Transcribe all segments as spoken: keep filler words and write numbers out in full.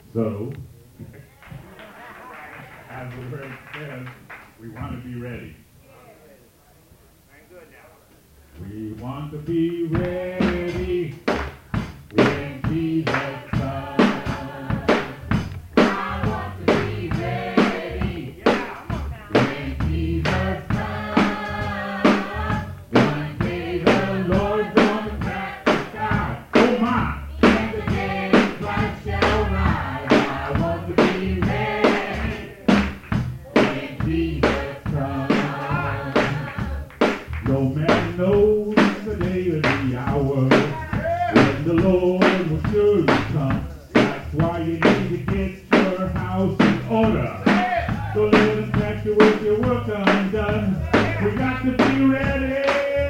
So, as the word says, we want to be ready. We want to be ready when Jesus comes. I want to be ready when Jesus comes. One day the Lord's gonna crack the sky. Oh my! And the dead in Christ shall rise. I want to be ready when Jesus comes. No man knows the day or the hour when the Lord will surely come. That's why you need to get your house in order. So let him catch you with your work undone. We got to be ready,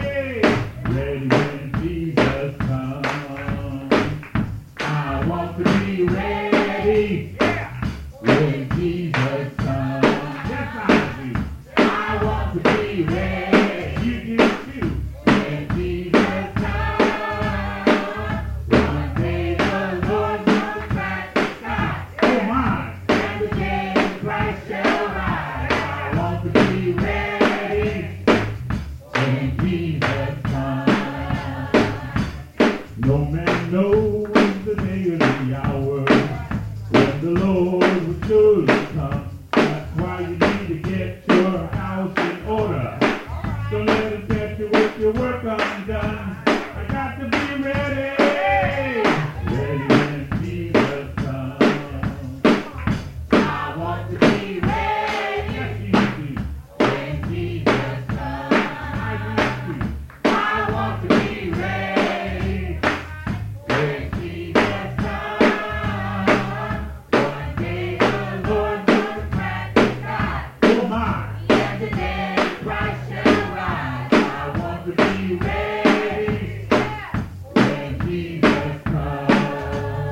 ready when Jesus comes. I want to be ready when Jesus comes. Yes, I do. I want to be ready. You do too. When Jesus comes. One day the Lord's gonna crack the sky. Oh my! And the dead in Christ shall rise. I want to be ready when Jesus comes. No man knows the day or the hour when the Lord will surely come. That's why you need to get your house in order. Don't let him catch you with your work undone. I got to be ready, ready when Jesus comes. I want to be ready, yes you do, when Jesus comes. I do too. I want to be ready when Jesus comes. One day the Lord's gonna crack the sky. Oh my! And the dead in Christ shall rise. I want to be ready when Jesus comes.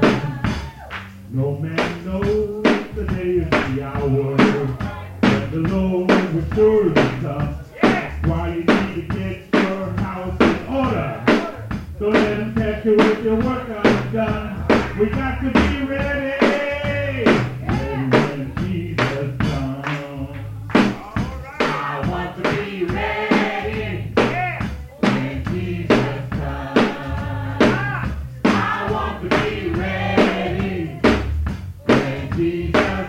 No man knows the day or the hour when the Lord will surely come. That's why you need to get your house in order. Don't let him catch you with your work undone. We got to be ready, ready when Jesus comes. I want to be ready when Jesus comes. I want to be ready when Jesus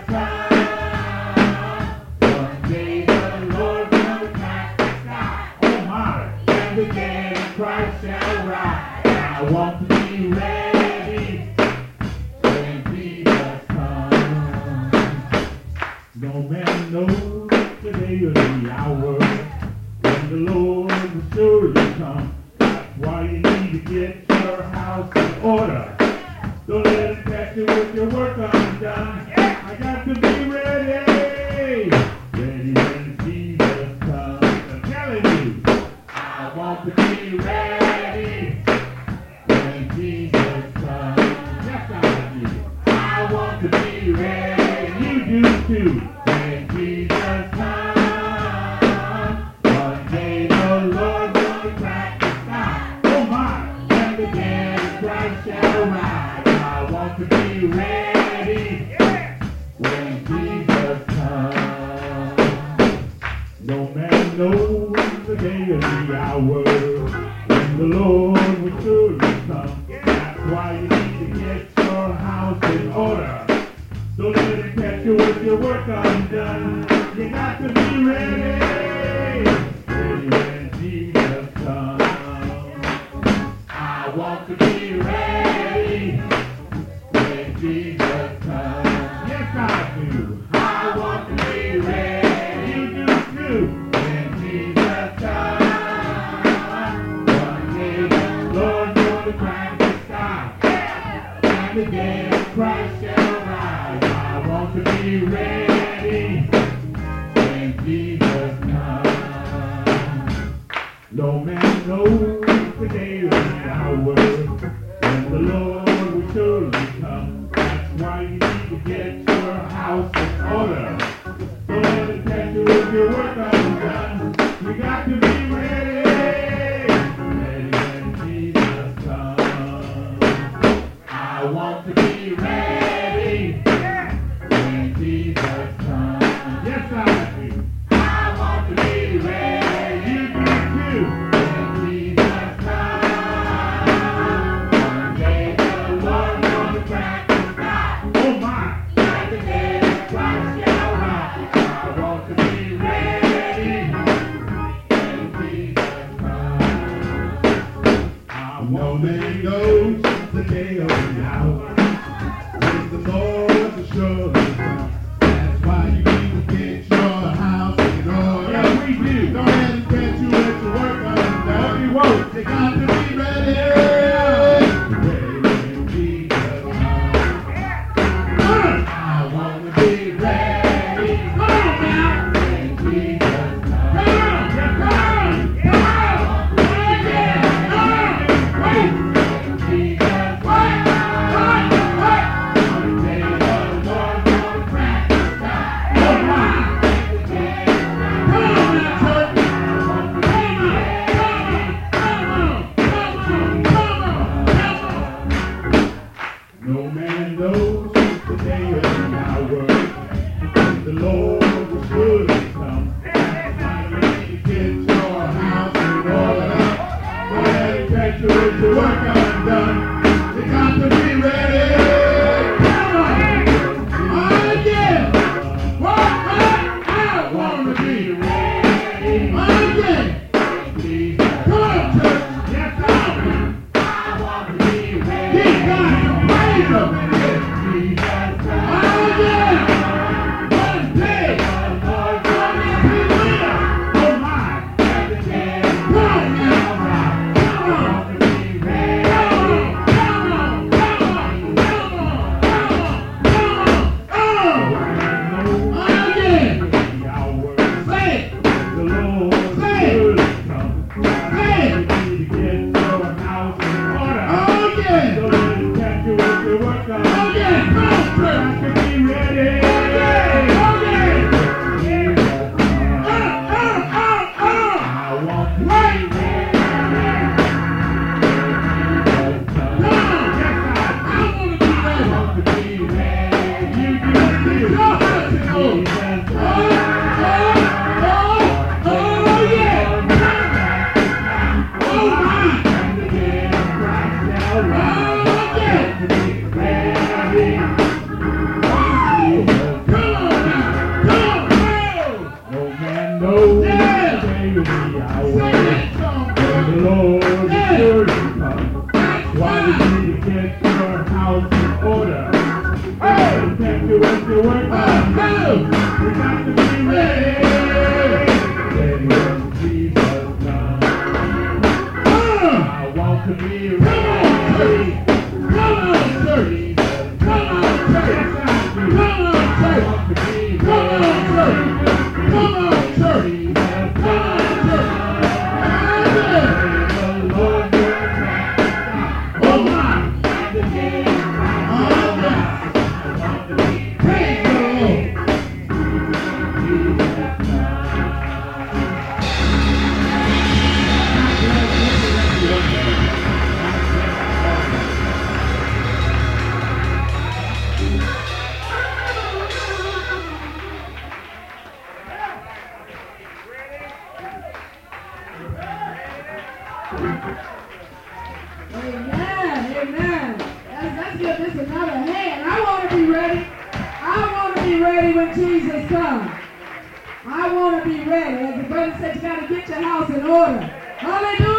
comes. One day the Lord's gonna crack the sky. Oh my! And the dead in Christ shall rise. I want to be ready when Jesus comes. No man knows the day or the hour when the Lord will surely come. That's why you need to get your house in order. Don't let him catch you with your work undone. I got to be ready, ready when Jesus comes. I'm telling you, I want to be ready when Jesus comes. Yes, I do. I want to be ready. You do too. When Jesus comes. One day the Lord's gonna crack the sky. Oh my! And the dead in Christ shall rise. I want to be ready when Jesus comes. No man knows the day or the hour when the Lord will surely come. That's why you need to get your house in order. Don't let him catch you with your work undone. You got to be ready, ready when Jesus comes. I want to be ready when Jesus comes. Yes, I do. I want to be ready. You do too. When Jesus comes. One day the Lord's gonna crack the sky. And the dead in Christ shall rise. I want to be ready when Jesus comes. No man knows the day or the hour when the Lord will surely come. That's why you need to get your house in order. Don't let it catch you with your work undone. You got to be ready, ready when Jesus comes. I want to be ready knows the day of the hour. The Lord was good to come. Finally, get your house in order. When get your work undone, you got to be ready. Come on, again. What? What? I want to be ready. Again. Come on, church. Yes, I I want to be ready. Give God some praise up in here. Oh, yeah. One day, the Lord will be with us. Oh, my. Come on, now. Come on. Come on. Come on. Come on. Come on. Come on. Oh, again. Say it. The Lord say it. Say it. Oh, yeah. So let it catch you with your work on. Oh, yeah. Come on, church. I can be ready. Oh, yeah. Oh, yeah. Oh, oh, oh, oh. I want to be ready. Come on. Yes, I, I want to be ready. I want to be ready. You can see it. Your house is old. Oh, oh, oh, oh, yeah. Oh, my. Oh, yeah. Ready. Wow. Come on now. Come on. No man knows yeah. the day of the hour. The Lord is sure to come. Why did you get your house in order? Hey, can't do what you work on. We got to be ready. Ready when Jesus comes. I want to be ready. Come on, church. Come on, church. Come on, church. Come on, church. Come on, church. Come on, church. The Lord will come. Oh, my. Oh, my. Praise the Lord. Amen, amen. Let's, let's give this another hand. I want to be ready. I want to be ready when Jesus comes. I want to be ready. As the brother said, you got to get your house in order. Hallelujah.